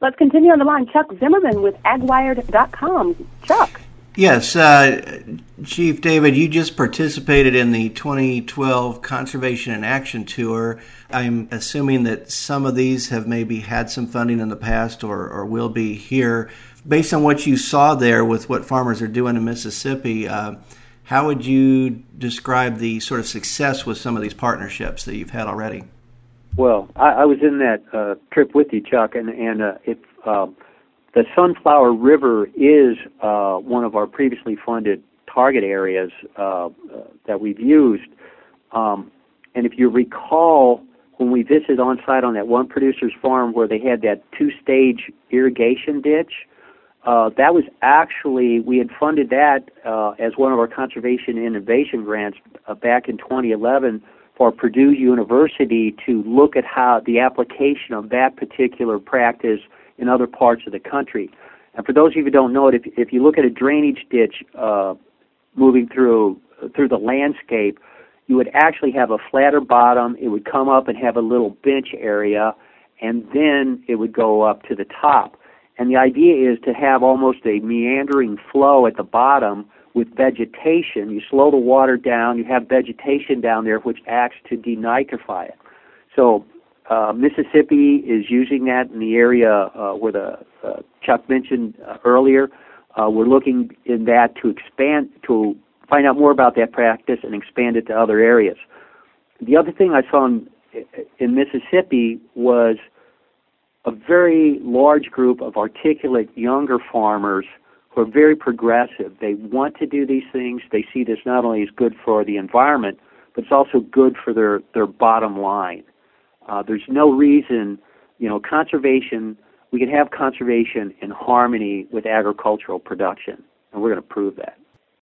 Let's continue on the line. Chuck Zimmerman with agwired.com. Chuck. Yes, Chief David, you just participated in the 2012 Conservation in Action Tour. I'm assuming that some of these have maybe had some funding in the past or will be here. Based on what you saw there with what farmers are doing in Mississippi, how would you describe the sort of success with some of these partnerships that you've had already? Well, I was in that trip with you, Chuck, and the Sunflower River is one of our previously funded target areas that we've used. And if you recall, when we visited on site on that one producer's farm where they had that two-stage irrigation ditch, that was actually, we had funded that as one of our conservation innovation grants back in 2011 for Purdue University to look at how the application of that particular practice in other parts of the country. And for those of you who don't know it, if you look at a drainage ditch moving through the landscape, you would actually have a flatter bottom. It would come up and have a little bench area, and then it would go up to the top. And the idea is to have almost a meandering flow at the bottom with vegetation. You slow the water down, you have vegetation down there which acts to denitrify it. So Mississippi is using that in the area where Chuck mentioned earlier. We're looking in that to expand, to find out more about that practice and expand it to other areas. The other thing I saw in Mississippi was a very large group of articulate younger farmers who are very progressive. They want to do these things. They see this not only as good for the environment, but it's also good for their bottom line. There's no reason, conservation, we can have conservation in harmony with agricultural production, and we're going to prove that.